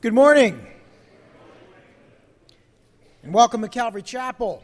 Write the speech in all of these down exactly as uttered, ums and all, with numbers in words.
Good morning, and welcome to Calvary Chapel.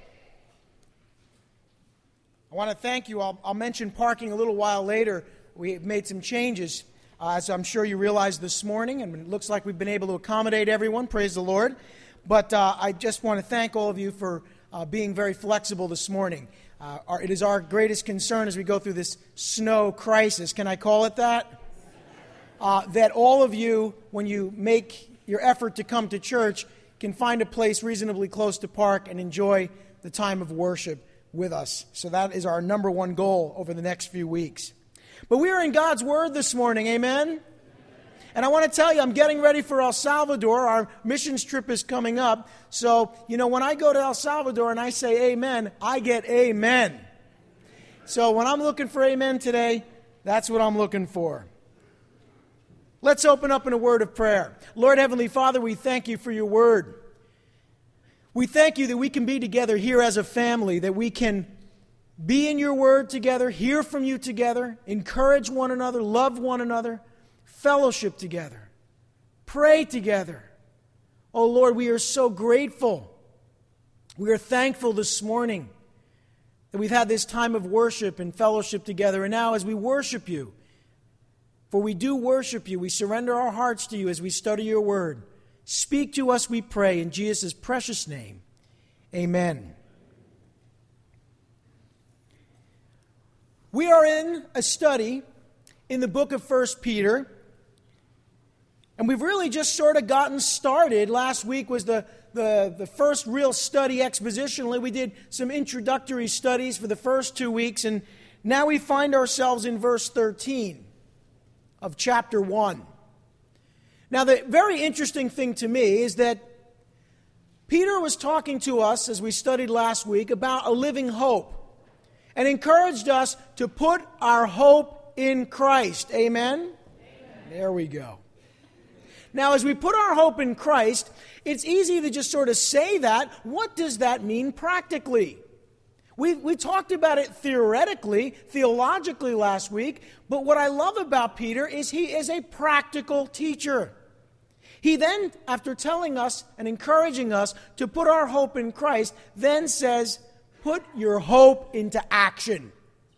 I want to thank you. I'll, I'll mention parking a little while later. We've made some changes, uh, as I'm sure you realized this morning, and it looks like we've been able to accommodate everyone. Praise the Lord. But uh, I just want to thank all of you for uh, being very flexible this morning. Uh, our, it is our greatest concern as we go through this snow crisis, can I call it that? Uh, that all of you, when you make your effort to come to church, can find a place reasonably close to park and enjoy the time of worship with us. So that is our number one goal over the next few weeks. But we are in God's Word this morning, amen? And I want to tell you, I'm getting ready for El Salvador. Our missions trip is coming up. So, you know, when I go to El Salvador and I say amen, I get amen. So when I'm looking for amen today, that's what I'm looking for. Let's open up in a word of prayer. Lord Heavenly Father, we thank you for your word. We thank you that we can be together here as a family, that we can be in your word together, hear from you together, encourage one another, love one another, fellowship together, pray together. Oh Lord, we are so grateful. We are thankful this morning that we've had this time of worship and fellowship together. And now as we worship you, for we do worship you, we surrender our hearts to you as we study your word. Speak to us, we pray, in Jesus' precious name. Amen. We are in a study in the book of First Peter, and we've really just sort of gotten started. Last week was the, the, the first real study expositionally. We did some introductory studies for the first two weeks, and now we find ourselves in verse thirteen. Of chapter one. Now, the very interesting thing to me is that Peter was talking to us, as we studied last week, about a living hope and encouraged us to put our hope in Christ. Amen? Amen. There we go. Now, as we put our hope in Christ, it's easy to just sort of say that. What does that mean practically? We we talked about it theoretically, theologically last week, but what I love about Peter is he is a practical teacher. He then, after telling us and encouraging us to put our hope in Christ, then says, put your hope into action.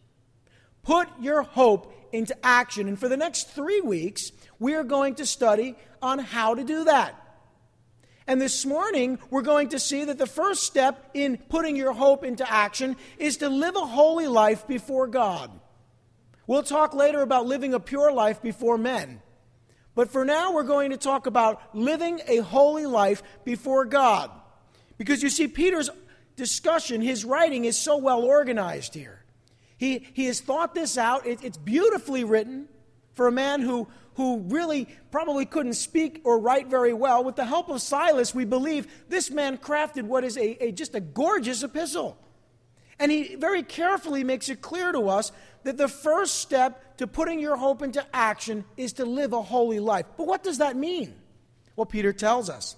Put your hope into action. And for the next three weeks, we are going to study on how to do that. And this morning, we're going to see that the first step in putting your hope into action is to live a holy life before God. We'll talk later about living a pure life before men. But for now, we're going to talk about living a holy life before God. Because you see, Peter's discussion, his writing is so well organized here. He, he has thought this out. It, it's beautifully written for a man who... who really probably couldn't speak or write very well. With the help of Silas, we believe this man crafted what is a, a just a gorgeous epistle. And he very carefully makes it clear to us that the first step to putting your hope into action is to live a holy life. But what does that mean? Well, Peter tells us.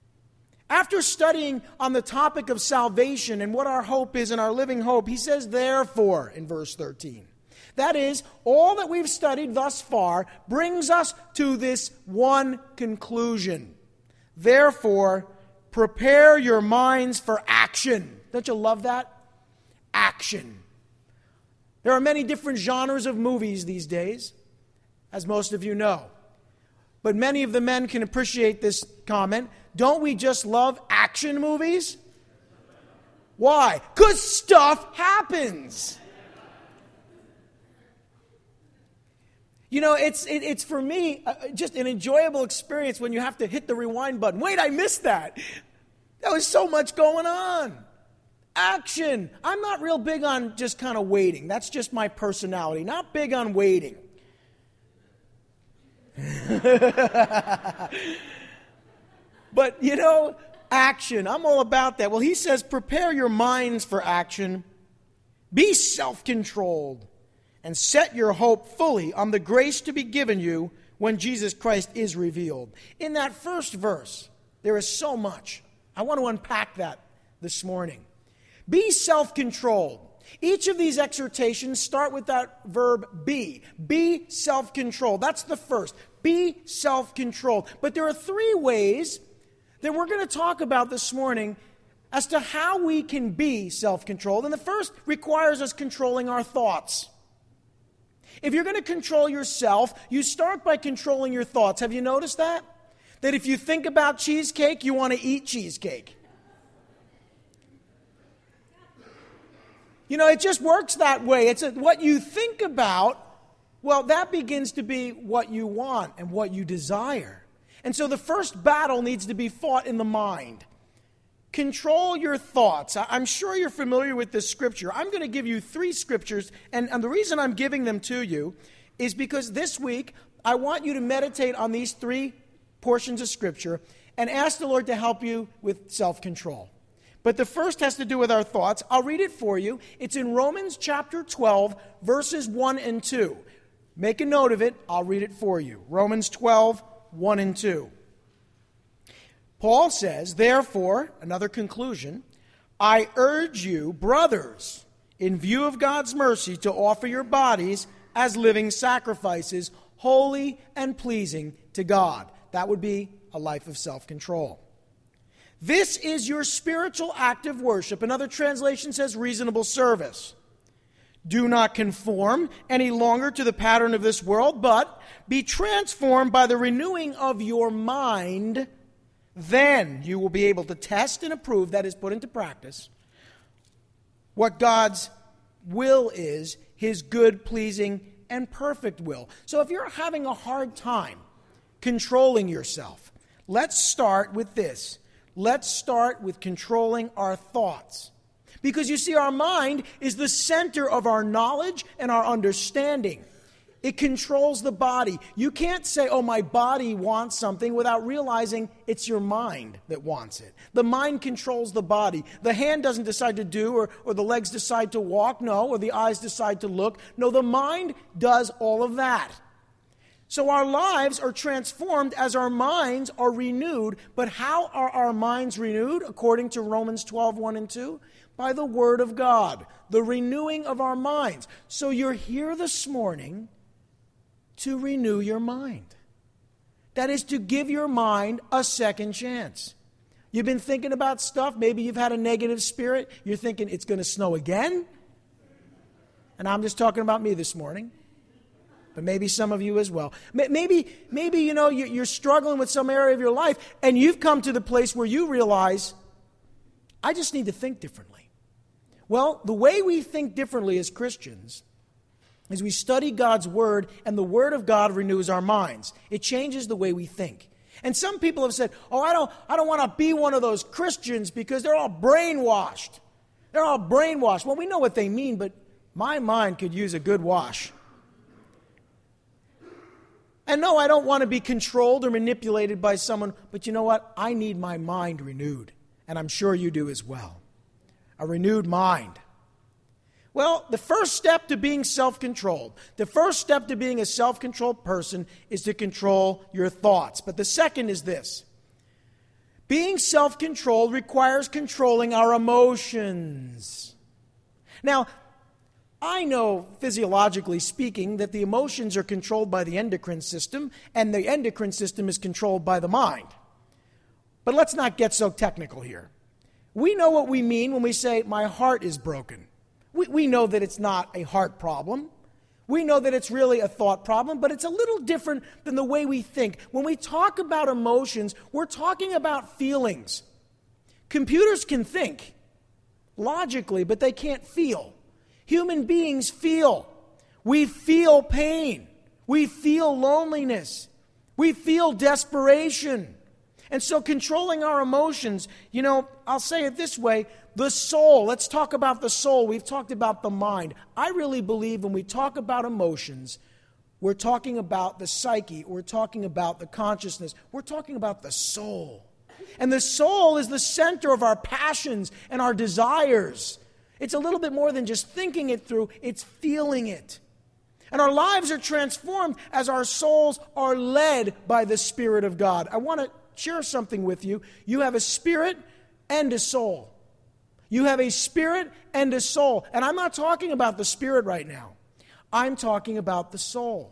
After studying on the topic of salvation and what our hope is and our living hope, he says, therefore, in verse thirteen. That is, all that we've studied thus far brings us to this one conclusion. Therefore, prepare your minds for action. Don't you love that? Action. There are many different genres of movies these days, as most of you know. But many of the men can appreciate this comment. Don't we just love action movies? Why? Because stuff happens. You know, it's it, it's for me uh, just an enjoyable experience when you have to hit the rewind button. Wait, I missed that. There was so much going on. Action. I'm not real big on just kind of waiting. That's just my personality. Not big on waiting. But, you know, action. I'm all about that. Well, he says, prepare your minds for action. Be self-controlled. And set your hope fully on the grace to be given you when Jesus Christ is revealed. In that first verse, there is so much. I want to unpack that this morning. Be self-controlled. Each of these exhortations start with that verb be. Be self-controlled. That's the first. Be self-controlled. But there are three ways that we're going to talk about this morning as to how we can be self-controlled. And the first requires us controlling our thoughts. If you're going to control yourself, you start by controlling your thoughts. Have you noticed that? That if you think about cheesecake, you want to eat cheesecake. You know, it just works that way. It's a, what you think about, well, that begins to be what you want and what you desire. And so the first battle needs to be fought in the mind. Control your thoughts. I'm sure you're familiar with this scripture. I'm going to give you three scriptures, and, and the reason I'm giving them to you is because this week I want you to meditate on these three portions of scripture and ask the Lord to help you with self-control. But the first has to do with our thoughts. I'll read it for you. It's in Romans chapter twelve, verses one and two. Make a note of it. I'll read it for you. Romans twelve, one and two. Paul says, therefore, another conclusion, I urge you, brothers, in view of God's mercy, to offer your bodies as living sacrifices, holy and pleasing to God. That would be a life of self-control. This is your spiritual act of worship. Another translation says reasonable service. Do not conform any longer to the pattern of this world, but be transformed by the renewing of your mind. Then you will be able to test and approve, that is, put into practice, what God's will is, his good, pleasing, and perfect will. So if you're having a hard time controlling yourself, let's start with this. Let's start with controlling our thoughts. Because you see, our mind is the center of our knowledge and our understanding. It controls the body. You can't say, oh, my body wants something without realizing it's your mind that wants it. The mind controls the body. The hand doesn't decide to do, or, or the legs decide to walk, no, or the eyes decide to look. No, the mind does all of that. So our lives are transformed as our minds are renewed. But how are our minds renewed? According to Romans twelve, one and two, by the Word of God, the renewing of our minds. So you're here this morning to renew your mind. That is to give your mind a second chance. You've been thinking about stuff. Maybe you've had a negative spirit. You're thinking it's going to snow again. And I'm just talking about me this morning. But maybe some of you as well. Maybe, maybe you know, you're struggling with some area of your life, and you've come to the place where you realize, I just need to think differently. Well, the way we think differently as Christians is we study God's Word, and the Word of God renews our minds. It changes the way we think. And some people have said, oh, I don't, I don't want to be one of those Christians because they're all brainwashed. They're all brainwashed. Well, we know what they mean, but my mind could use a good wash. And no, I don't want to be controlled or manipulated by someone, but you know what? I need my mind renewed, and I'm sure you do as well. A renewed mind. Well, the first step to being self-controlled, the first step to being a self-controlled person is to control your thoughts. But the second is this. Being self-controlled requires controlling our emotions. Now, I know, physiologically speaking, that the emotions are controlled by the endocrine system, and the endocrine system is controlled by the mind. But let's not get so technical here. We know what we mean when we say, my heart is broken. We, we know that it's not a heart problem. We know that it's really a thought problem, but it's a little different than the way we think. When we talk about emotions, we're talking about feelings. Computers can think logically, but they can't feel. Human beings feel. We feel pain. We feel loneliness. We feel desperation. And so controlling our emotions, you know, I'll say it this way, the soul, let's talk about the soul. We've talked about the mind. I really believe when we talk about emotions, we're talking about the psyche, we're talking about the consciousness, we're talking about the soul. And the soul is the center of our passions and our desires. It's a little bit more than just thinking it through, it's feeling it. And our lives are transformed as our souls are led by the Spirit of God. I want to share something with you. You have a spirit and a soul. You have a spirit and a soul. And I'm not talking about the spirit right now. I'm talking about the soul.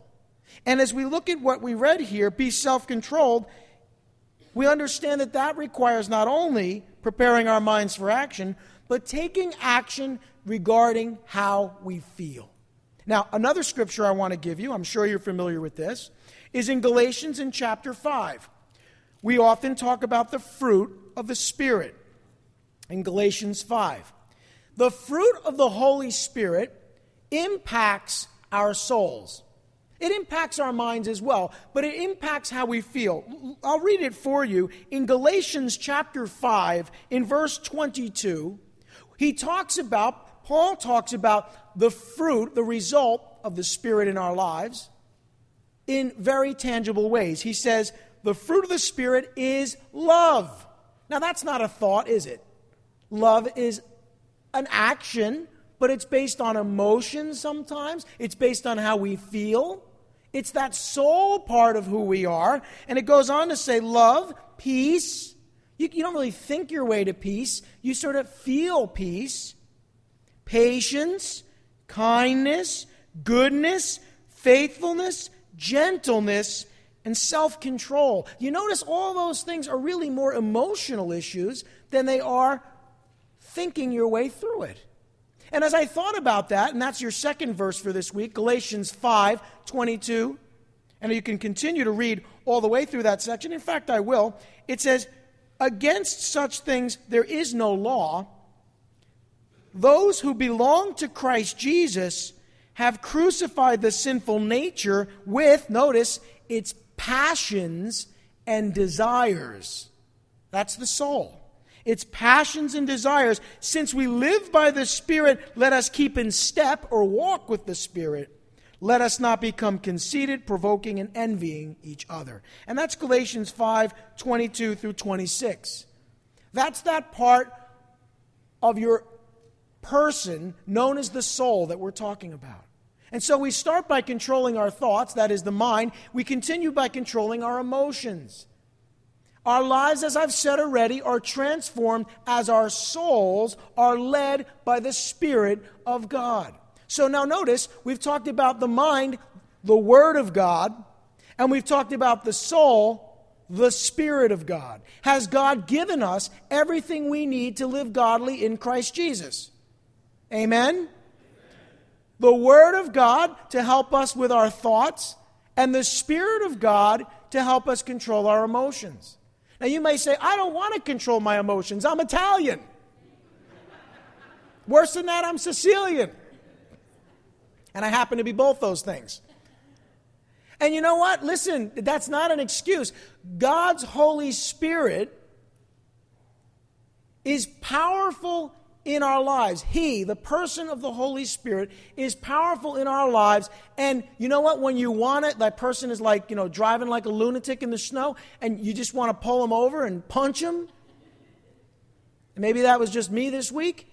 And as we look at what we read here, be self-controlled, we understand that that requires not only preparing our minds for action, but taking action regarding how we feel. Now, another scripture I want to give you, I'm sure you're familiar with this, is in Galatians in chapter five. We often talk about the fruit of the Spirit in Galatians five. The fruit of the Holy Spirit impacts our souls. It impacts our minds as well, but it impacts how we feel. I'll read it for you. In Galatians chapter five, in verse twenty-two, he talks about, Paul talks about the fruit, the result of the Spirit in our lives in very tangible ways. He says, the fruit of the Spirit is love. Now, that's not a thought, is it? Love is an action, but it's based on emotions sometimes. It's based on how we feel. It's that soul part of who we are. And it goes on to say love, peace. You, you don't really think your way to peace. You sort of feel peace. Patience, kindness, goodness, faithfulness, gentleness, and self-control. You notice all those things are really more emotional issues than they are thinking your way through it. And as I thought about that, and that's your second verse for this week, Galatians five twenty-two, and you can continue to read all the way through that section. In fact, I will. It says, against such things there is no law. Those who belong to Christ Jesus have crucified the sinful nature with, notice, its passions and desires. That's the soul. Its passions and desires. Since we live by the Spirit, let us keep in step or walk with the Spirit. Let us not become conceited, provoking, and envying each other. And that's Galatians five twenty-two through twenty-six. That's that part of your person known as the soul that we're talking about. And so we start by controlling our thoughts, that is the mind. We continue by controlling our emotions. Our lives, as I've said already, are transformed as our souls are led by the Spirit of God. So now notice, we've talked about the mind, the Word of God, and we've talked about the soul, the Spirit of God. Has God given us everything we need to live godly in Christ Jesus? Amen? The Word of God to help us with our thoughts, and the Spirit of God to help us control our emotions. Now you may say, I don't want to control my emotions. I'm Italian. Worse than that, I'm Sicilian. And I happen to be both those things. And you know what? Listen, that's not an excuse. God's Holy Spirit is powerful in our lives. He, the person of the Holy Spirit, is powerful in our lives. And you know what? When you want it, that person is like, you know, driving like a lunatic in the snow, and you just want to pull him over and punch him. And maybe that was just me this week.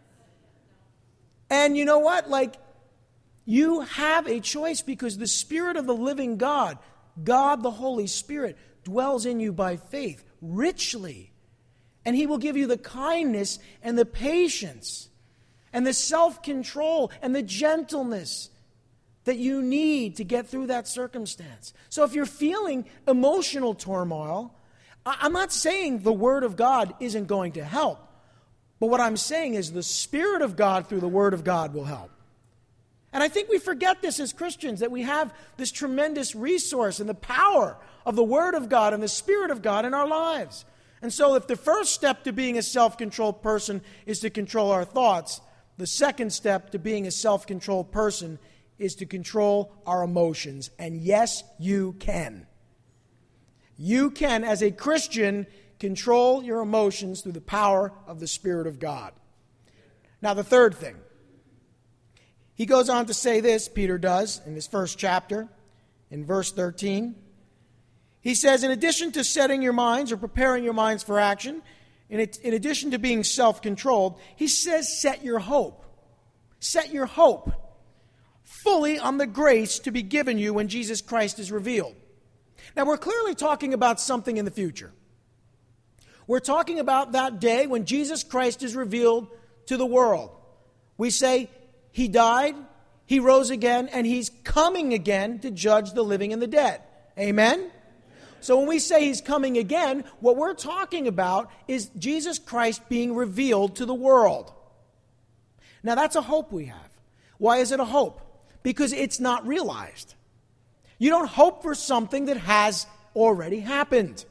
And you know what? Like, you have a choice because the Spirit of the living God, God the Holy Spirit, dwells in you by faith richly. And He will give you the kindness and the patience and the self-control and the gentleness that you need to get through that circumstance. So if you're feeling emotional turmoil, I'm not saying the Word of God isn't going to help. But what I'm saying is the Spirit of God through the Word of God will help. And I think we forget this as Christians, that we have this tremendous resource and the power of the Word of God and the Spirit of God in our lives. And so if the first step to being a self-controlled person is to control our thoughts, the second step to being a self-controlled person is to control our emotions. And yes, you can. You can, as a Christian, control your emotions through the power of the Spirit of God. Now, the third thing. He goes on to say this, Peter does, in his first chapter, in verse thirteen. He says, in addition to setting your minds or preparing your minds for action, in, it, in addition to being self-controlled, he says, set your hope. Set your hope fully on the grace to be given you when Jesus Christ is revealed. Now, we're clearly talking about something in the future. We're talking about that day when Jesus Christ is revealed to the world. We say, He died, He rose again, and he's coming again to judge the living and the dead. Amen? So when we say he's coming again, what we're talking about is Jesus Christ being revealed to the world. Now that's a hope we have. Why is it a hope? Because it's not realized. You don't hope for something that has already happened.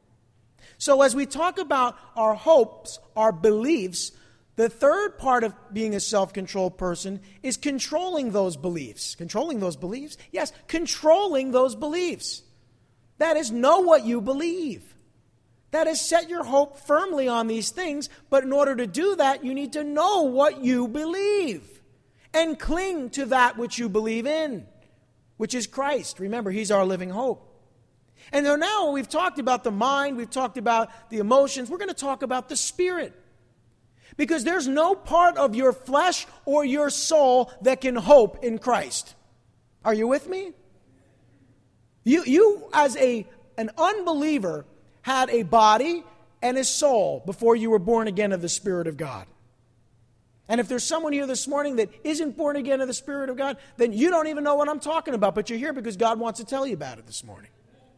So as we talk about our hopes, our beliefs, the third part of being a self-controlled person is controlling those beliefs. Controlling those beliefs? Yes, controlling those beliefs. That is, know what you believe. That is, set your hope firmly on these things, but in order to do that, you need to know what you believe and cling to that which you believe in, which is Christ. Remember, he's our living hope. And so now we've talked about the mind, we've talked about the emotions, we're going to talk about the spirit. Because there's no part of your flesh or your soul that can hope in Christ. Are you with me? You, you as a, an unbeliever, had a body and a soul before you were born again of the Spirit of God. And if there's someone here this morning that isn't born again of the Spirit of God, then you don't even know what I'm talking about, but you're here because God wants to tell you about it this morning.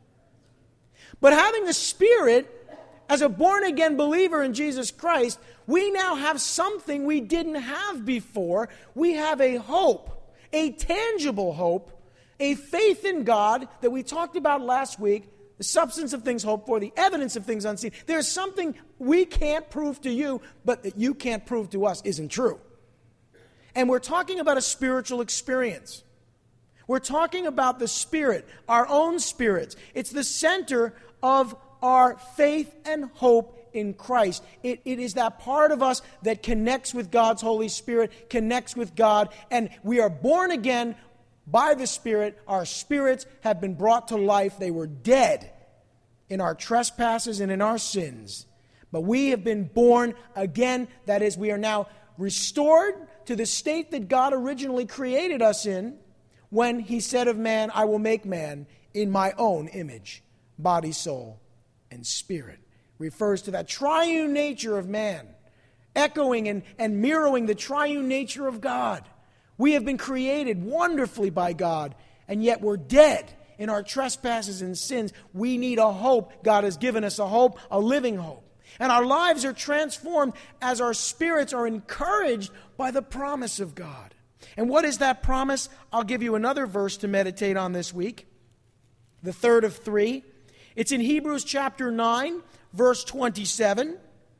But having the Spirit, as a born-again believer in Jesus Christ, we now have something we didn't have before. We have a hope, a tangible hope, a faith in God that we talked about last week, the substance of things hoped for, the evidence of things unseen. There's something we can't prove to you, but that you can't prove to us isn't true. And we're talking about a spiritual experience. We're talking about the Spirit, our own spirits. It's the center of our faith and hope in Christ. It, it is that part of us that connects with God's Holy Spirit, connects with God, and we are born again by the Spirit. Our spirits have been brought to life. They were dead in our trespasses and in our sins. But we have been born again. That is, we are now restored to the state that God originally created us in when he said of man, I will make man in my own image, body, soul, and spirit. Refers to that triune nature of man, echoing and, and mirroring the triune nature of God. We have been created wonderfully by God, and yet we're dead in our trespasses and sins. We need a hope. God has given us a hope, a living hope. And our lives are transformed as our spirits are encouraged by the promise of God. And what is that promise? I'll give you another verse to meditate on this week. The third of three. It's in Hebrews chapter nine, verse twenty-seven.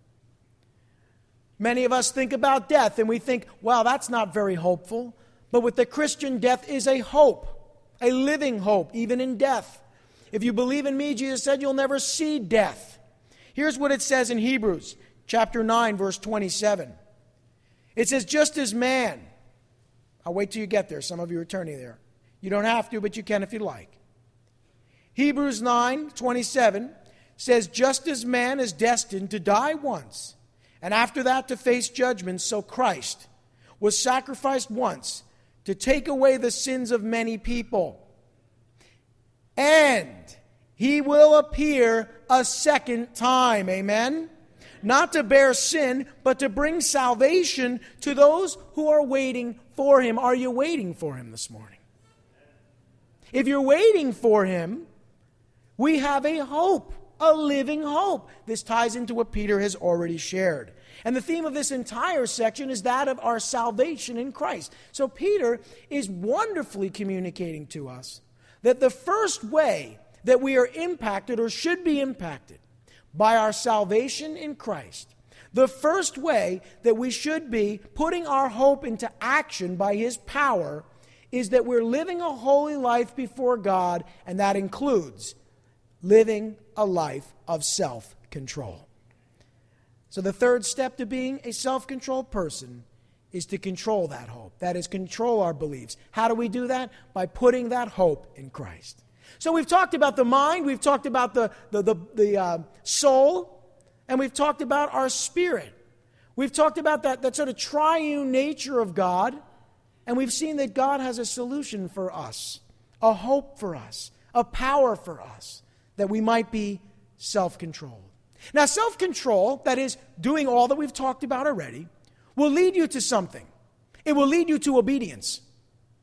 Many of us think about death and we think, wow, that's not very hopeful. But with the Christian, death is a hope, a living hope, even in death. If you believe in me, Jesus said, you'll never see death. Here's what it says in Hebrews chapter nine, verse twenty-seven. It says, just as man, I'll wait till you get there. Some of you are turning there. You don't have to, but you can if you like. Hebrews nine, twenty-seven says, just as man is destined to die once, and after that to face judgment, so Christ was sacrificed once to take away the sins of many people. And he will appear a second time, amen? Not to bear sin, but to bring salvation to those who are waiting for him. Are you waiting for him this morning? If you're waiting for him, we have a hope, a living hope. This ties into what Peter has already shared. And the theme of this entire section is that of our salvation in Christ. So Peter is wonderfully communicating to us that the first way that we are impacted or should be impacted by our salvation in Christ, the first way that we should be putting our hope into action by his power is that we're living a holy life before God, and that includes living a life of self-control. So the third step to being a self-controlled person is to control that hope. That is, control our beliefs. How do we do that? By putting that hope in Christ. So we've talked about the mind, we've talked about the, the, the, the uh, soul, and we've talked about our spirit. We've talked about that, that sort of triune nature of God, and we've seen that God has a solution for us, a hope for us, a power for us, that we might be self-controlled. Now, self-control, that is, doing all that we've talked about already, will lead you to something. It will lead you to obedience.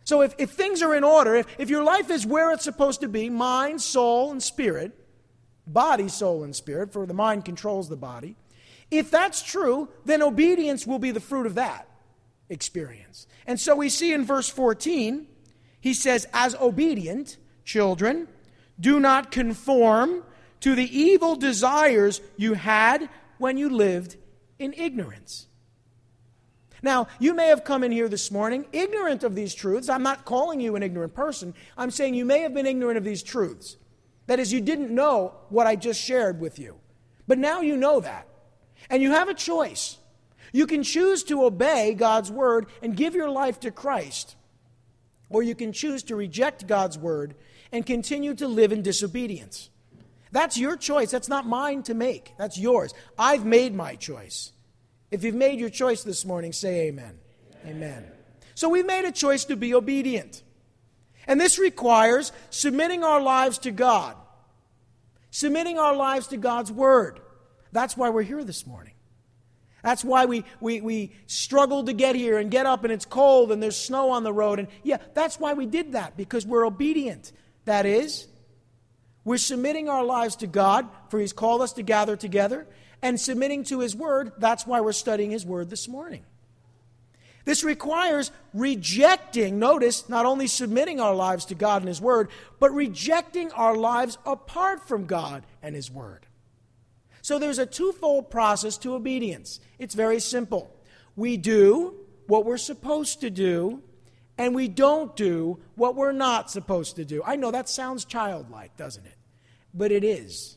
So if, if things are in order, if, if your life is where it's supposed to be, mind, soul, and spirit, body, soul, and spirit, for the mind controls the body, if that's true, then obedience will be the fruit of that experience. And so we see in verse fourteen, he says, as obedient children, do not conform to the evil desires you had when you lived in ignorance. Now, you may have come in here this morning ignorant of these truths. I'm not calling you an ignorant person. I'm saying you may have been ignorant of these truths. That is, you didn't know what I just shared with you. But now you know that. And you have a choice. You can choose to obey God's word and give your life to Christ. Or you can choose to reject God's word and continue to live in disobedience. That's your choice. That's not mine to make. That's yours. I've made my choice. If you've made your choice this morning, say amen. Amen. Amen. So we've made a choice to be obedient. And this requires submitting our lives to God. Submitting our lives to God's word. That's why we're here this morning. That's why we, we, we struggled to get here and get up and it's cold and there's snow on the road. And yeah, that's why we did that, because we're obedient. That is, we're submitting our lives to God, for He's called us to gather together, and submitting to His word. That's why we're studying His word this morning. This requires rejecting, notice, not only submitting our lives to God and His word, but rejecting our lives apart from God and His word. So there's a twofold process to obedience. It's very simple. We do what we're supposed to do, and we don't do what we're not supposed to do. I know that sounds childlike, doesn't it? But it is.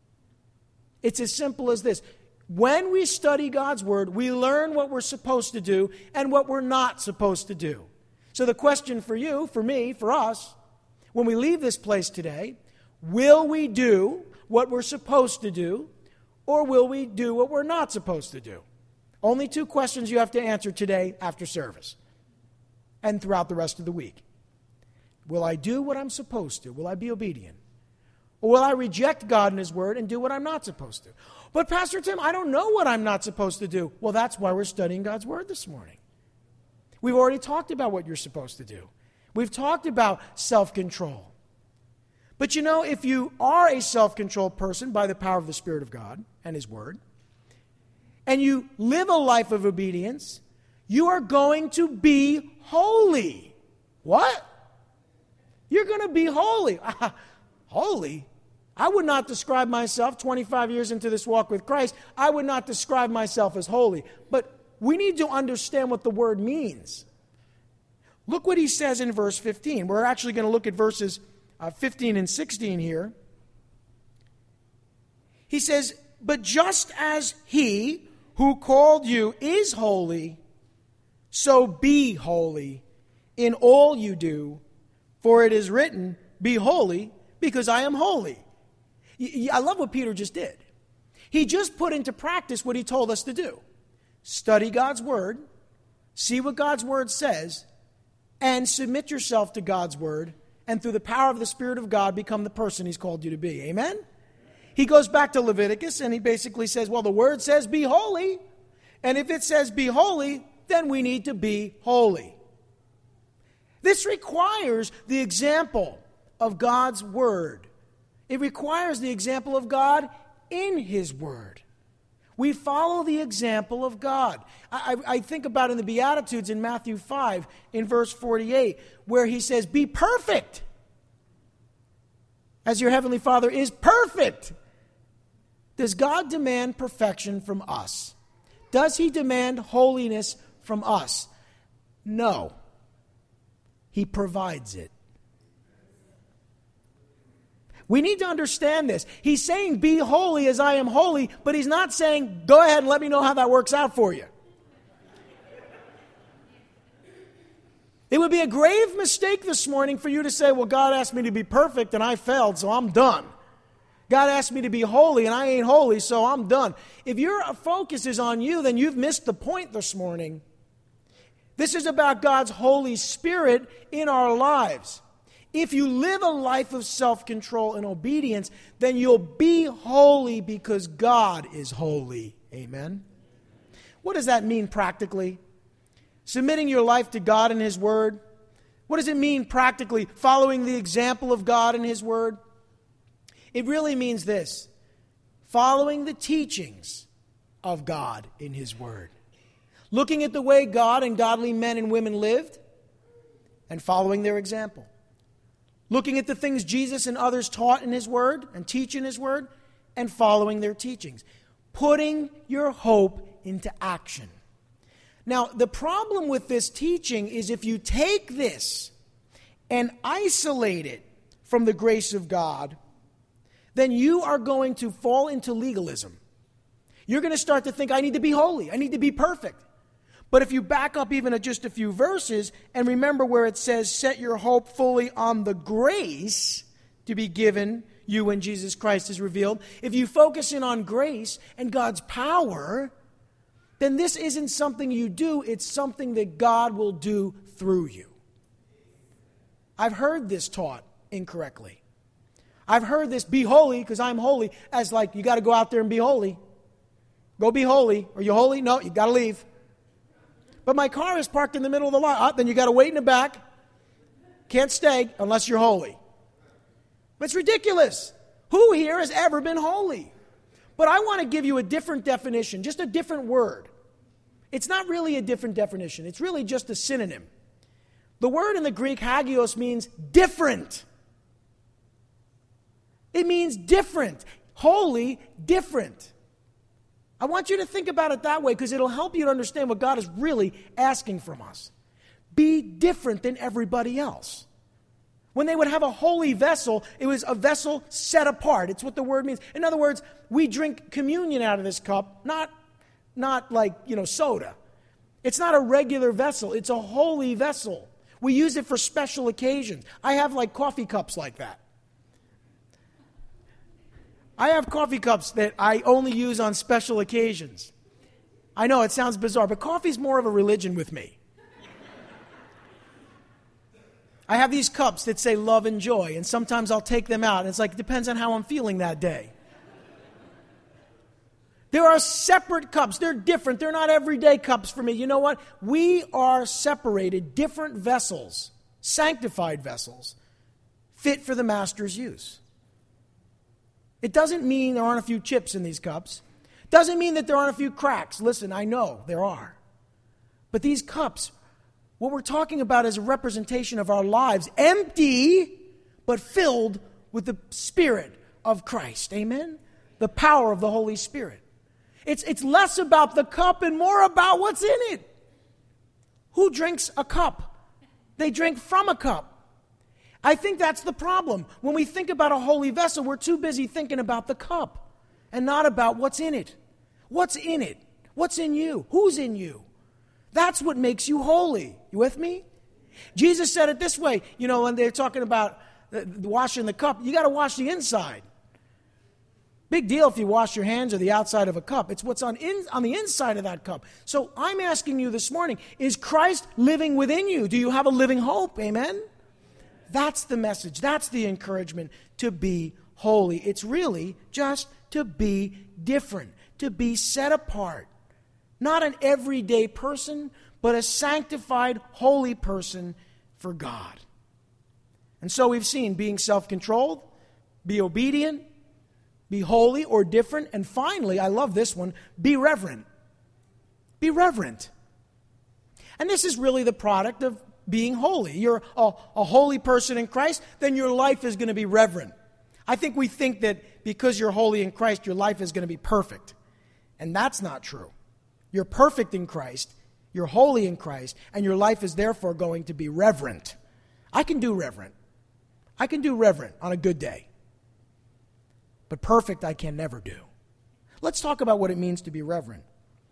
It's as simple as this. When we study God's word, we learn what we're supposed to do and what we're not supposed to do. So the question for you, for me, for us, when we leave this place today, will we do what we're supposed to do, or will we do what we're not supposed to do? Only two questions you have to answer today after service and throughout the rest of the week. Will I do what I'm supposed to? Will I be obedient? Or will I reject God and His word and do what I'm not supposed to? But Pastor Tim, I don't know what I'm not supposed to do. Well, that's why we're studying God's word this morning. We've already talked about what you're supposed to do. We've talked about self-control. But you know, if you are a self-controlled person by the power of the Spirit of God and His word, and you live a life of obedience, you are going to be holy. What? You're going to be holy. Holy? I would not describe myself, twenty-five years into this walk with Christ, I would not describe myself as holy. But we need to understand what the word means. Look what he says in verse fifteen. We're actually going to look at verses uh, fifteen and sixteen here. He says, but just as He who called you is holy, so be holy in all you do, for it is written, be holy, because I am holy. I love what Peter just did. He just put into practice what he told us to do. Study God's word, see what God's word says, and submit yourself to God's word, and through the power of the Spirit of God, become the person He's called you to be. Amen? He goes back to Leviticus, and he basically says, well, the word says be holy, and if it says be holy, then we need to be holy. This requires the example of God's word. It requires the example of God in His word. We follow the example of God. I, I, I think about in the Beatitudes in Matthew five, in verse forty-eight, where He says, be perfect, as your heavenly Father is perfect. Does God demand perfection from us? Does He demand holiness from us? No. He provides it. We need to understand this. He's saying, be holy as I am holy, but He's not saying, go ahead and let me know how that works out for you. It would be a grave mistake this morning for you to say, well, God asked me to be perfect and I failed, so I'm done. God asked me to be holy and I ain't holy, so I'm done. If your focus is on you, then you've missed the point this morning. This is about God's Holy Spirit in our lives. If you live a life of self-control and obedience, then you'll be holy because God is holy. Amen? What does that mean practically? Submitting your life to God and His word. What does it mean practically, following the example of God and His Word? It really means this: following the teachings of God in His Word. Looking at the way God and godly men and women lived and following their example. Looking at the things Jesus and others taught in His Word and teach in His Word and following their teachings. Putting your hope into action. Now, the problem with this teaching is if you take this and isolate it from the grace of God, then you are going to fall into legalism. You're going to start to think, I need to be holy, I need to be perfect. But if you back up even at just a few verses and remember where it says, set your hope fully on the grace to be given you when Jesus Christ is revealed. If you focus in on grace and God's power, then this isn't something you do, it's something that God will do through you. I've heard this taught incorrectly. I've heard this, be holy because I'm holy, as like you got to go out there and be holy. Go be holy. Are you holy? No, you got to leave. But my car is parked in the middle of the lot. Oh, then you got to wait in the back. Can't stay unless you're holy. It's ridiculous. Who here has ever been holy? But I want to give you a different definition, just a different word. It's not really a different definition. It's really just a synonym. The word in the Greek, hagios, means different. It means different. Holy, different. I want you to think about it that way because it'll help you to understand what God is really asking from us. Be different than everybody else. When they would have a holy vessel, it was a vessel set apart. It's what the word means. In other words, we drink communion out of this cup, not, not like, you know, soda. It's not a regular vessel. It's a holy vessel. We use it for special occasions. I have like coffee cups like that. I have coffee cups that I only use on special occasions. I know it sounds bizarre, but coffee's more of a religion with me. I have these cups that say love and joy, and sometimes I'll take them out, and it's like, it depends on how I'm feeling that day. There are separate cups. They're different. They're not everyday cups for me. You know what? We are separated, different vessels, sanctified vessels, fit for the master's use. It doesn't mean there aren't a few chips in these cups. It doesn't mean that there aren't a few cracks. Listen, I know there are. But these cups, what we're talking about is a representation of our lives, empty but filled with the Spirit of Christ. Amen? The power of the Holy Spirit. It's, it's less about the cup and more about what's in it. Who drinks a cup? They drink from a cup. I think that's the problem. When we think about a holy vessel, we're too busy thinking about the cup and not about what's in it. What's in it? What's in you? Who's in you? That's what makes you holy. You with me? Jesus said it this way, you know, when they're talking about the, the washing the cup, you got to wash the inside. Big deal if you wash your hands or the outside of a cup. It's what's on, in, on the inside of that cup. So I'm asking you this morning, is Christ living within you? Do you have a living hope? Amen? That's the message. That's the encouragement to be holy. It's really just to be different, to be set apart. Not an everyday person, but a sanctified, holy person for God. And so we've seen being self-controlled, be obedient, be holy or different, and finally, I love this one, be reverent. Be reverent. And this is really the product of being holy. You're a, a holy person in Christ, then your life is going to be reverent. I think we think that because you're holy in Christ, your life is going to be perfect. And that's not true. You're perfect in Christ, you're holy in Christ, and your life is therefore going to be reverent. I can do reverent. I can do reverent on a good day. But perfect I can never do. Let's talk about what it means to be reverent.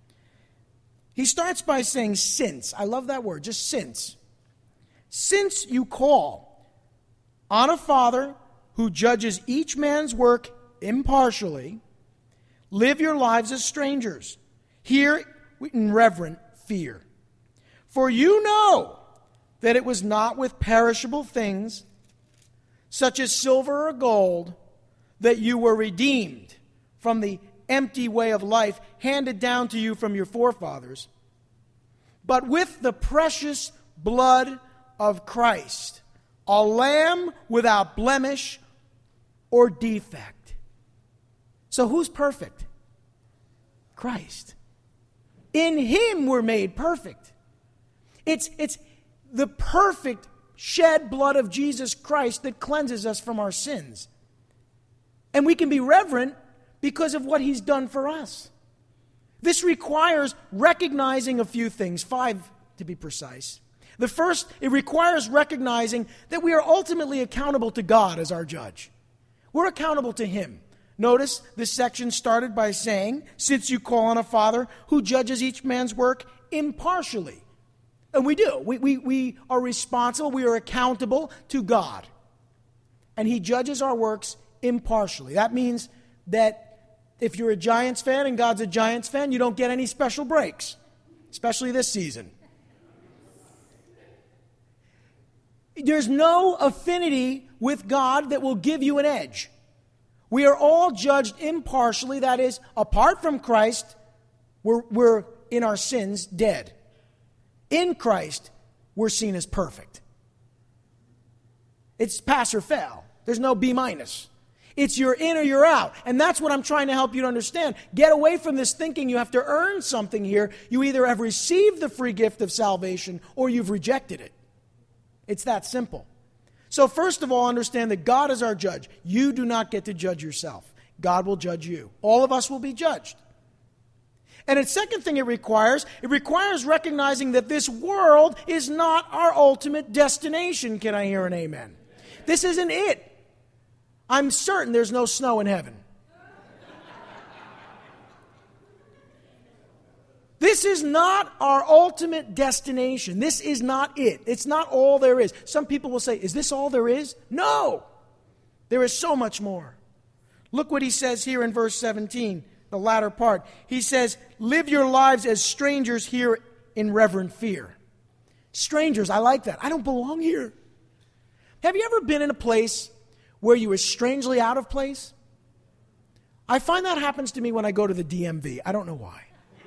He starts by saying since. I love that word, just since. Since you call on a Father who judges each man's work impartially, live your lives as strangers, here in reverent fear. For you know that it was not with perishable things, such as silver or gold, that you were redeemed from the empty way of life handed down to you from your forefathers, but with the precious blood of Christ, a lamb without blemish or defect. So who's perfect? Christ. In him we're made perfect. It's, it's the perfect shed blood of Jesus Christ that cleanses us from our sins. And we can be reverent because of what he's done for us. This requires recognizing a few things, five to be precise. The first, it requires recognizing that we are ultimately accountable to God as our judge. We're accountable to him. Notice this section started by saying, since you call on a Father who judges each man's work impartially. And we do. We, we, we are responsible. We are accountable to God. And he judges our works impartially. That means that if you're a Giants fan and God's a Giants fan, you don't get any special breaks, especially this season. There's no affinity with God that will give you an edge. We are all judged impartially. That is, apart from Christ, we're, we're in our sins dead. In Christ, we're seen as perfect. It's pass or fail. There's no B minus. It's you're in or you're out. And that's what I'm trying to help you to understand. Get away from this thinking you have to earn something here. You either have received the free gift of salvation or you've rejected it. It's that simple. So first of all, understand that God is our judge. You do not get to judge yourself. God will judge you. All of us will be judged. And the second thing it requires, it requires recognizing that this world is not our ultimate destination. Can I hear an amen? This isn't it. I'm certain there's no snow in heaven. This is not our ultimate destination. This is not it. It's not all there is. Some people will say, is this all there is? No. There is so much more. Look what he says here in verse seventeen, the latter part. He says, live your lives as strangers here in reverent fear. Strangers, I like that. I don't belong here. Have you ever been in a place where you were strangely out of place? I find that happens to me when I go to the D M V. I don't know why.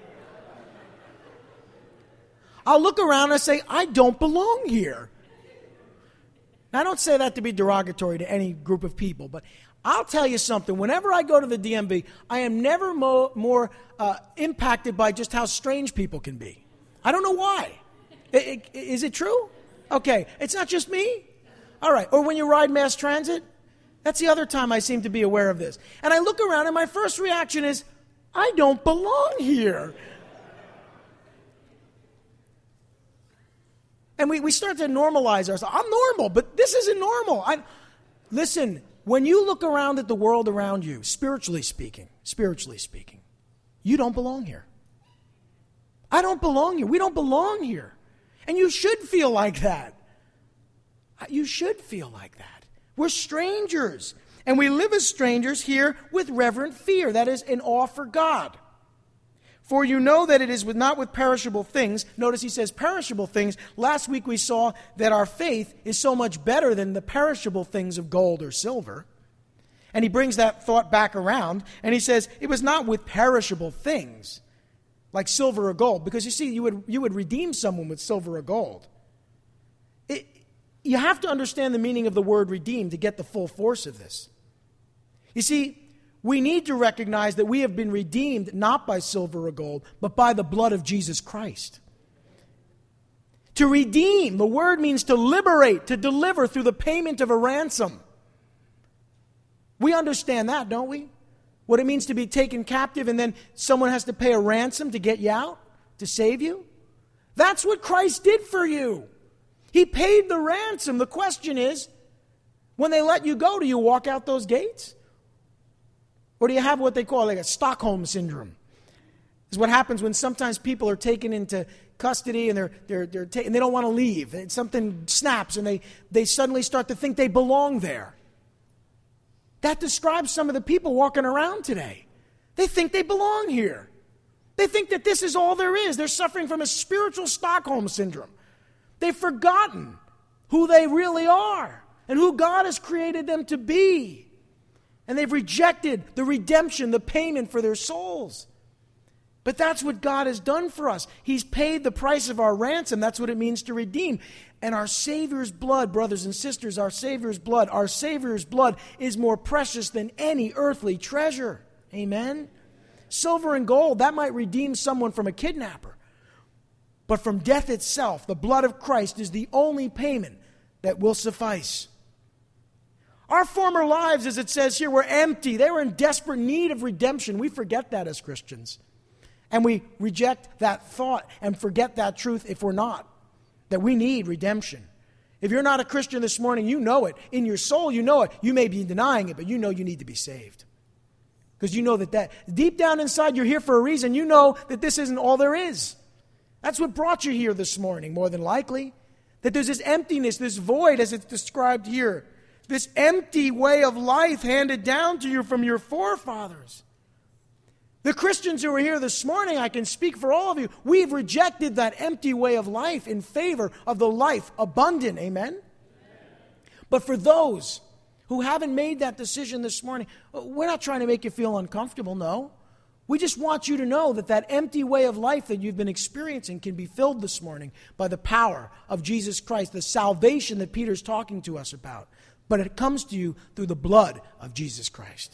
I'll look around and I say, I don't belong here. Now, I don't say that to be derogatory to any group of people, but I'll tell you something. Whenever I go to the D M V, I am never mo- more uh, impacted by just how strange people can be. I don't know why. It, it, is it true? Okay, it's not just me? All right, or when you ride mass transit, that's the other time I seem to be aware of this. And I look around and my first reaction is, I don't belong here. And we, we start to normalize ourselves. I'm normal, but this isn't normal. I, listen, when you look around at the world around you, spiritually speaking, spiritually speaking, you don't belong here. I don't belong here. We don't belong here. And you should feel like that. You should feel like that. We're strangers. And we live as strangers here with reverent fear. That is, in awe for God. For you know that it is with, not with perishable things. Notice he says perishable things. Last week we saw that our faith is so much better than the perishable things of gold or silver. And he brings that thought back around. And he says it was not with perishable things like silver or gold. Because you see, you would, you would redeem someone with silver or gold. It, you have to understand the meaning of the word redeem to get the full force of this. You see, we need to recognize that we have been redeemed not by silver or gold, but by the blood of Jesus Christ. To redeem, the word means to liberate, to deliver through the payment of a ransom. We understand that, don't we? What it means to be taken captive and then someone has to pay a ransom to get you out, to save you. That's what Christ did for you. He paid the ransom. The question is, when they let you go, do you walk out those gates? Or do you have what they call like a Stockholm syndrome? It's what happens when sometimes people are taken into custody and they're they're they're ta- and they don't want to leave. And something snaps and they, they suddenly start to think they belong there. That describes some of the people walking around today. They think they belong here. They think that this is all there is. They're suffering from a spiritual Stockholm syndrome. They've forgotten who they really are and who God has created them to be. And they've rejected the redemption, the payment for their souls. But that's what God has done for us. He's paid the price of our ransom. That's what it means to redeem. And our Savior's blood, brothers and sisters, our Savior's blood, our Savior's blood is more precious than any earthly treasure. Amen? Silver and gold, that might redeem someone from a kidnapper. But from death itself, the blood of Christ is the only payment that will suffice. Our former lives, as it says here, were empty. They were in desperate need of redemption. We forget that as Christians. And we reject that thought and forget that truth if we're not. That we need redemption. If you're not a Christian this morning, you know it. In your soul, you know it. You may be denying it, but you know you need to be saved. Because you know that, that deep down inside, you're here for a reason. You know that this isn't all there is. That's what brought you here this morning, more than likely. That there's this emptiness, this void, as it's described here. This empty way of life handed down to you from your forefathers. The Christians who are here this morning, I can speak for all of you, we've rejected that empty way of life in favor of the life abundant. Amen? Amen. But for those who haven't made that decision this morning, we're not trying to make you feel uncomfortable, no. We just want you to know that that empty way of life that you've been experiencing can be filled this morning by the power of Jesus Christ, the salvation that Peter's talking to us about. But it comes to you through the blood of Jesus Christ.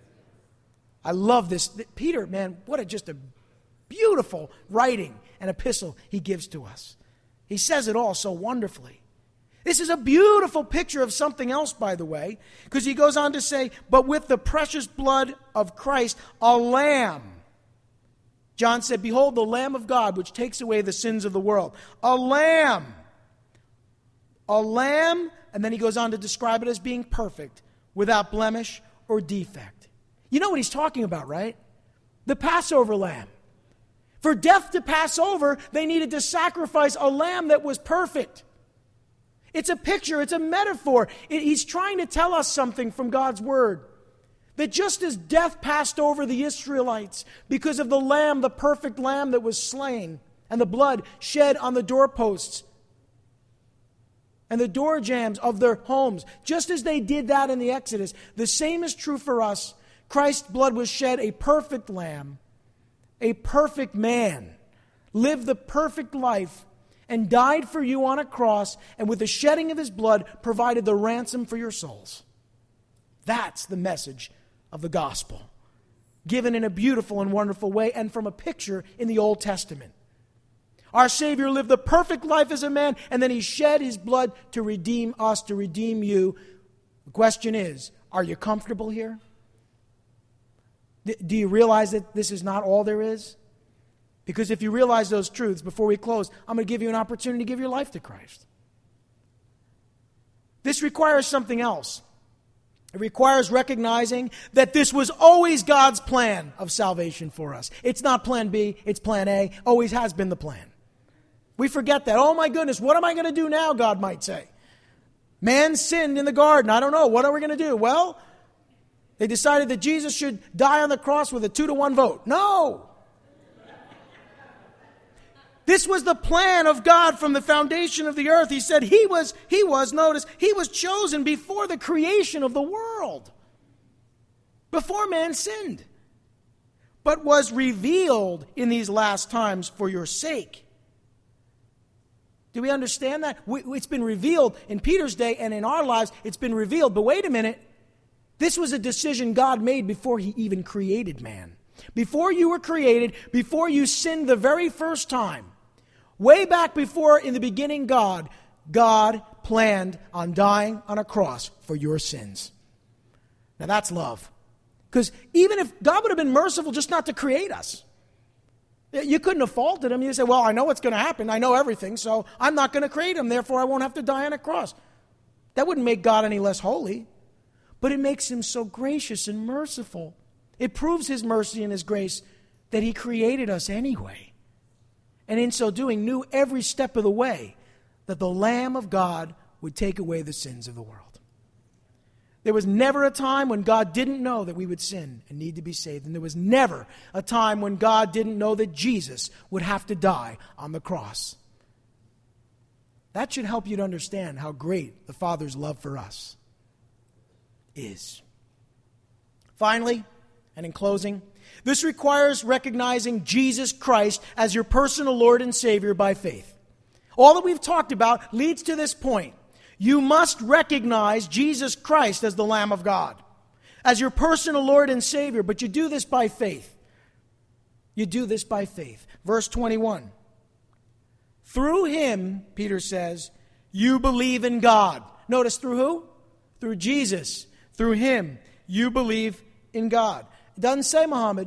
I love this. Peter, man, what a just a beautiful writing and epistle he gives to us. He says it all so wonderfully. This is a beautiful picture of something else, by the way, because he goes on to say, but with the precious blood of Christ, a lamb. John said, behold, the Lamb of God, which takes away the sins of the world. A lamb. A lamb, and then he goes on to describe it as being perfect, without blemish or defect. You know what he's talking about, right? The Passover lamb. For death to pass over, they needed to sacrifice a lamb that was perfect. It's a picture, it's a metaphor. It, he's trying to tell us something from God's word. That just as death passed over the Israelites because of the lamb, the perfect lamb that was slain, and the blood shed on the doorposts and the door jambs of their homes, just as they did that in the Exodus, the same is true for us. Christ's blood was shed, a perfect lamb, a perfect man, lived the perfect life, and died for you on a cross, and with the shedding of his blood, provided the ransom for your souls. That's the message of the gospel, given in a beautiful and wonderful way, and from a picture in the Old Testament. Our Savior lived the perfect life as a man, and then he shed his blood to redeem us, to redeem you. The question is, are you comfortable here? Do you realize that this is not all there is? Because if you realize those truths, before we close, I'm going to give you an opportunity to give your life to Christ. This requires something else. It requires recognizing that this was always God's plan of salvation for us. It's not plan B, it's plan A. Always has been the plan. We forget that. Oh my goodness, what am I going to do now, God might say. Man sinned in the garden. I don't know. What are we going to do? Well, they decided that Jesus should die on the cross with a two to one vote. No! This was the plan of God from the foundation of the earth. He said he was, he was, notice, he was chosen before the creation of the world. Before man sinned. But was revealed in these last times for your sake. Do we understand that? It's been revealed in Peter's day and in our lives. It's been revealed. But wait a minute. This was a decision God made before he even created man. Before you were created, before you sinned the very first time, way back before in the beginning God, God planned on dying on a cross for your sins. Now that's love. Because even if God would have been merciful just not to create us, you couldn't have faulted him. You say, well, I know what's going to happen. I know everything, so I'm not going to create him. Therefore, I won't have to die on a cross. That wouldn't make God any less holy. But it makes him so gracious and merciful. It proves his mercy and his grace that he created us anyway. And in so doing, knew every step of the way that the Lamb of God would take away the sins of the world. There was never a time when God didn't know that we would sin and need to be saved. And there was never a time when God didn't know that Jesus would have to die on the cross. That should help you to understand how great the Father's love for us is. Finally, and in closing, This requires recognizing Jesus Christ as your personal Lord and Savior by faith. All that we've talked about leads to this point. You must recognize Jesus Christ as the Lamb of God, as your personal Lord and Savior, but you do this by faith. You do this by faith. Verse twenty-one. Through him, Peter says, you believe in God. Notice through who? Through Jesus. Through him, you believe in God. It doesn't say Muhammad.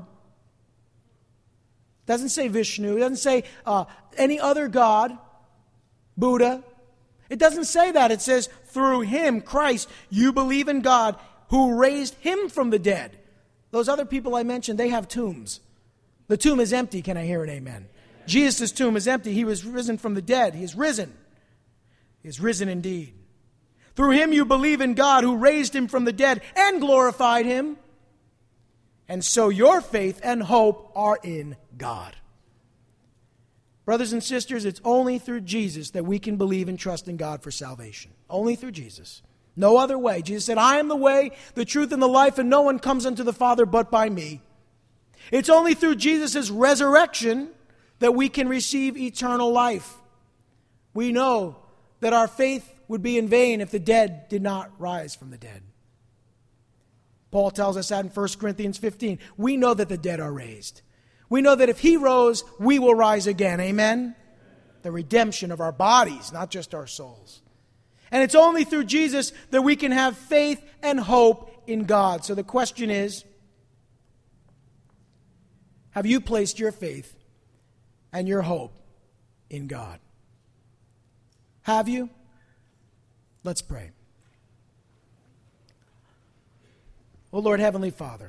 It doesn't say Vishnu. It doesn't say uh, any other God, Buddha. It doesn't say that. It says through him, Christ, you believe in God who raised him from the dead. Those other people I mentioned, they have tombs. The tomb is empty. Can I hear an amen? Jesus' tomb is empty. He was risen from the dead. He is risen. He is risen indeed. Through him you believe in God who raised him from the dead and glorified him. And so your faith and hope are in God. Brothers and sisters, it's only through Jesus that we can believe and trust in God for salvation. Only through Jesus. No other way. Jesus said, I am the way, the truth, and the life, and no one comes unto the Father but by me. It's only through Jesus' resurrection that we can receive eternal life. We know that our faith would be in vain if the dead did not rise from the dead. Paul tells us that in First Corinthians fifteen. We know that the dead are raised. We know that if he rose, we will rise again. Amen? The redemption of our bodies, not just our souls. And it's only through Jesus that we can have faith and hope in God. So the question is, have you placed your faith and your hope in God? Have you? Let's pray. Oh Lord, Heavenly Father,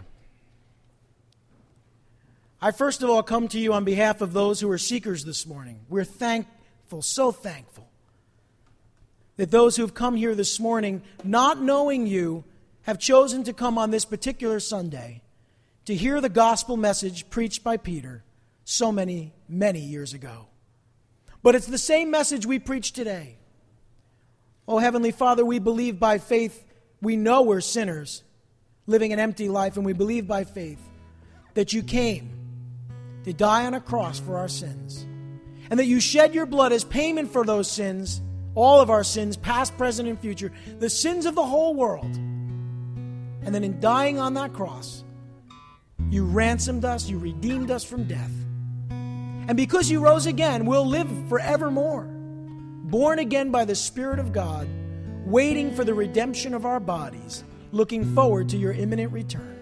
I first of all come to you on behalf of those who are seekers this morning. We're thankful, so thankful, that those who have come here this morning, not knowing you, have chosen to come on this particular Sunday to hear the gospel message preached by Peter so many, many years ago. But it's the same message we preach today. Oh, Heavenly Father, we believe by faith, we know we're sinners, living an empty life, and we believe by faith that you came to die on a cross for our sins, and that you shed your blood as payment for those sins, all of our sins, past, present, and future, the sins of the whole world. And then in dying on that cross, you ransomed us, you redeemed us from death. And because you rose again, we'll live forevermore, born again by the Spirit of God, waiting for the redemption of our bodies, looking forward to your imminent return.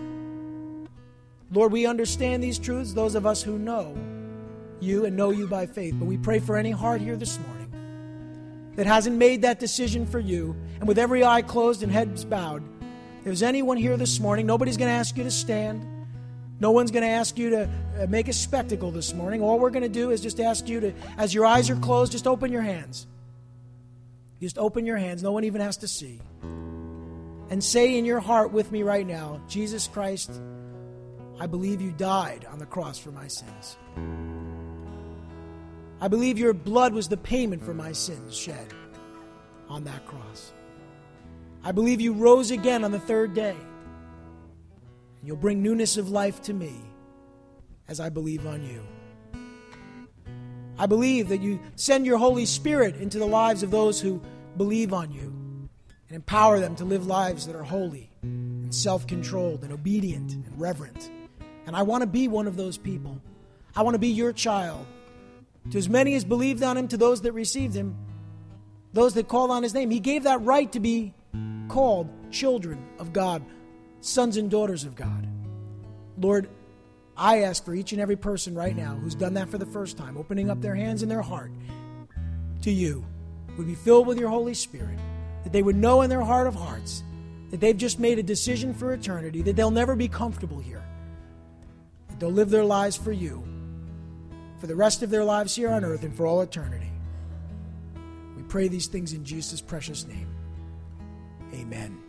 Lord, we understand these truths, those of us who know you and know you by faith. But we pray for any heart here this morning that hasn't made that decision for you, and with every eye closed and heads bowed, if there's anyone here this morning, nobody's going to ask you to stand. No one's going to ask you to make a spectacle this morning. All we're going to do is just ask you to, as your eyes are closed, just open your hands. Just open your hands. No one even has to see. And say in your heart with me right now, Jesus Christ, I believe you died on the cross for my sins. I believe your blood was the payment for my sins shed on that cross. I believe you rose again on the third day. And you'll bring newness of life to me as I believe on you. I believe that you send your Holy Spirit into the lives of those who believe on you and empower them to live lives that are holy and self-controlled and obedient and reverent. And I want to be one of those people. I want to be your child. To as many as believed on him, to those that received him, those that called on his name, he gave that right to be called children of God, sons and daughters of God. Lord, I ask for each and every person right now who's done that for the first time, opening up their hands and their heart to you, would be filled with your Holy Spirit, that they would know in their heart of hearts that they've just made a decision for eternity, that they'll never be comfortable here, that they'll live their lives for you, for the rest of their lives here on earth and for all eternity. We pray these things in Jesus' precious name. Amen.